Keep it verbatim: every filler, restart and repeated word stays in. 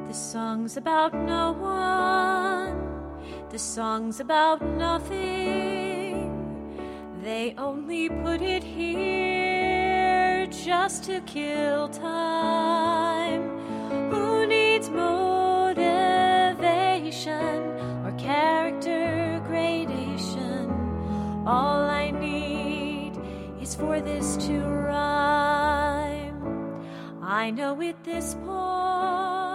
This song's about no one. This song's about nothing. They only put it here just to kill time. Who needs motivation or character gradation? All I need is for this to rhyme. I know at this point